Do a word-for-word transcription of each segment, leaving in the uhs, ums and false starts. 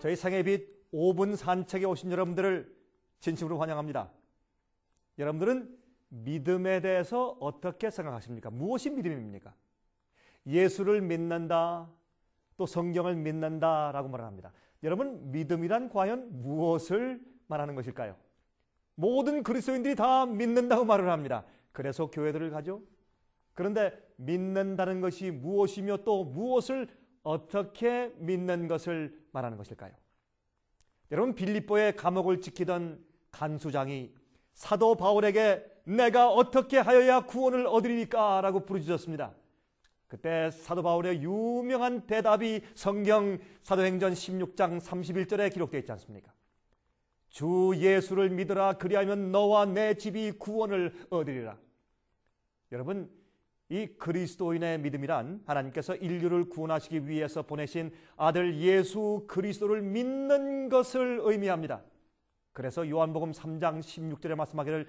저희 생의 빛 오 분 산책에 오신 여러분들을 진심으로 환영합니다. 여러분들은 믿음에 대해서 어떻게 생각하십니까? 무엇이 믿음입니까? 예수를 믿는다, 또 성경을 믿는다라고 말을 합니다. 여러분, 믿음이란 과연 무엇을 말하는 것일까요? 모든 그리스도인들이 다 믿는다고 말을 합니다. 그래서 교회들을 가죠. 그런데 믿는다는 것이 무엇이며 또 무엇을 어떻게 믿는 것을 말하는 것일까요? 여러분, 빌립보의 감옥을 지키던 간수장이 사도 바울에게 내가 어떻게 하여야 구원을 얻으리까? 라고 부르짖었습니다. 그때 사도 바울의 유명한 대답이 성경 사도행전 십육 장 삼십일 절에 기록되어 있지 않습니까? 주 예수를 믿으라, 그리하면 너와 내 집이 구원을 얻으리라. 여러분, 이 그리스도인의 믿음이란 하나님께서 인류를 구원하시기 위해서 보내신 아들 예수 그리스도를 믿는 것을 의미합니다. 그래서 요한복음 삼 장 십육 절에 말씀하기를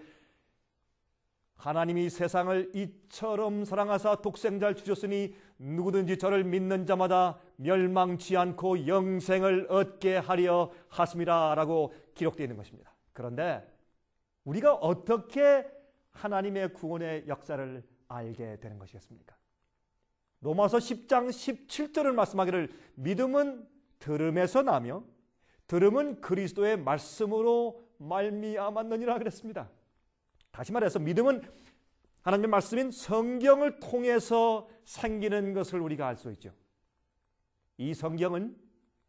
하나님이 세상을 이처럼 사랑하사 독생자를 주셨으니 누구든지 저를 믿는 자마다 멸망치 않고 영생을 얻게 하려 하심이라 라고 기록되어 있는 것입니다. 그런데 우리가 어떻게 하나님의 구원의 역사를 알게 되는 것이겠습니까? 로마서 십 장 십칠 절을 말씀하기를 믿음은 들음에서 나며 들음은 그리스도의 말씀으로 말미암았느니라 그랬습니다. 다시 말해서 믿음은 하나님의 말씀인 성경을 통해서 생기는 것을 우리가 알 수 있죠. 이 성경은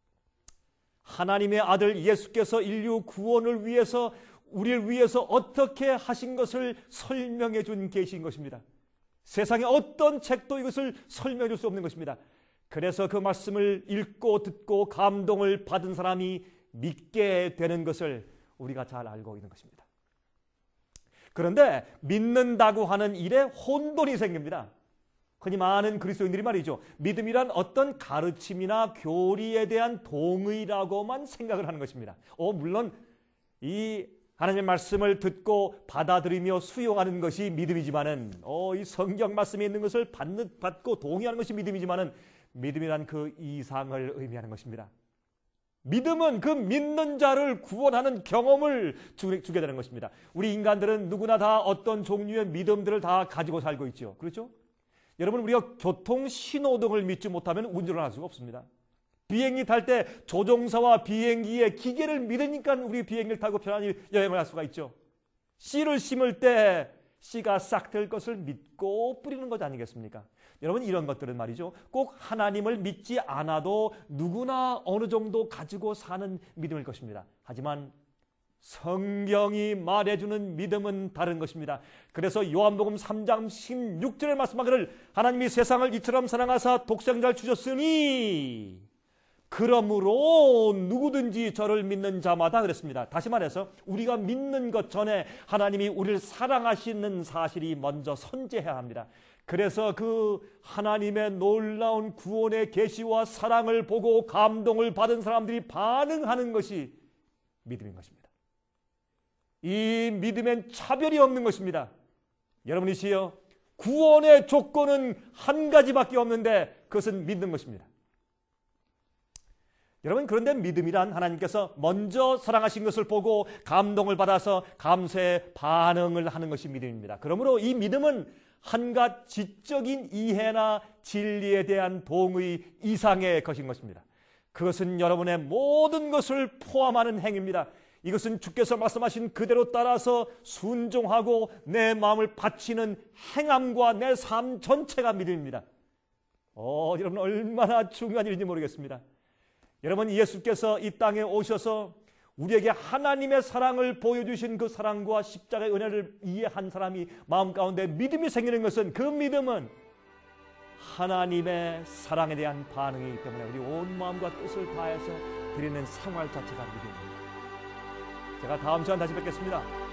하나님의 아들 예수께서 인류 구원을 위해서 우리를 위해서 어떻게 하신 것을 설명해 준 계시인 것입니다. 세상에 어떤 책도 이것을 설명해 줄 수 없는 것입니다. 그래서 그 말씀을 읽고 듣고 감동을 받은 사람이 믿게 되는 것을 우리가 잘 알고 있는 것입니다. 그런데 믿는다고 하는 일에 혼돈이 생깁니다. 흔히 많은 그리스도인들이 말이죠, 믿음이란 어떤 가르침이나 교리에 대한 동의라고만 생각을 하는 것입니다. 어, 물론 이 하나님의 말씀을 듣고 받아들이며 수용하는 것이 믿음이지만은 어, 이 성경 말씀에 있는 것을 받는, 받고 동의하는 것이 믿음이지만은 믿음이란 그 이상을 의미하는 것입니다. 믿음은 그 믿는 자를 구원하는 경험을 주게 되는 것입니다. 우리 인간들은 누구나 다 어떤 종류의 믿음들을 다 가지고 살고 있죠. 그렇죠? 여러분, 우리가 교통 신호등을 믿지 못하면 운전을 할 수가 없습니다. 비행기 탈 때 조종사와 비행기의 기계를 믿으니까 우리 비행기를 타고 편안히 여행을 할 수가 있죠. 씨를 심을 때 씨가 싹 들 것을 믿고 뿌리는 것 아니겠습니까? 여러분, 이런 것들은 말이죠, 꼭 하나님을 믿지 않아도 누구나 어느 정도 가지고 사는 믿음일 것입니다. 하지만 성경이 말해주는 믿음은 다른 것입니다. 그래서 요한복음 삼 장 십육 절에 말씀하기를 하나님이 세상을 이처럼 사랑하사 독생자를 주셨으니 그러므로 누구든지 저를 믿는 자마다 그랬습니다. 다시 말해서 우리가 믿는 것 전에 하나님이 우리를 사랑하시는 사실이 먼저 선재해야 합니다. 그래서 그 하나님의 놀라운 구원의 계시와 사랑을 보고 감동을 받은 사람들이 반응하는 것이 믿음인 것입니다. 이 믿음엔 차별이 없는 것입니다. 여러분이시여, 구원의 조건은 한 가지밖에 없는데 그것은 믿는 것입니다. 여러분, 그런데 믿음이란 하나님께서 먼저 사랑하신 것을 보고 감동을 받아서 감사의 반응을 하는 것이 믿음입니다. 그러므로 이 믿음은 한갓 지적인 이해나 진리에 대한 동의 이상의 것인 것입니다. 그것은 여러분의 모든 것을 포함하는 행위입니다. 이것은 주께서 말씀하신 그대로 따라서 순종하고 내 마음을 바치는 행함과 내 삶 전체가 믿음입니다. 어, 여러분, 얼마나 중요한 일인지 모르겠습니다. 여러분, 예수께서 이 땅에 오셔서 우리에게 하나님의 사랑을 보여주신 그 사랑과 십자가의 은혜를 이해한 사람이 마음 가운데 믿음이 생기는 것은, 그 믿음은 하나님의 사랑에 대한 반응이기 때문에 우리 온 마음과 뜻을 다해서 드리는 생활 자체가 믿음입니다. 제가 다음 시간 다시 뵙겠습니다.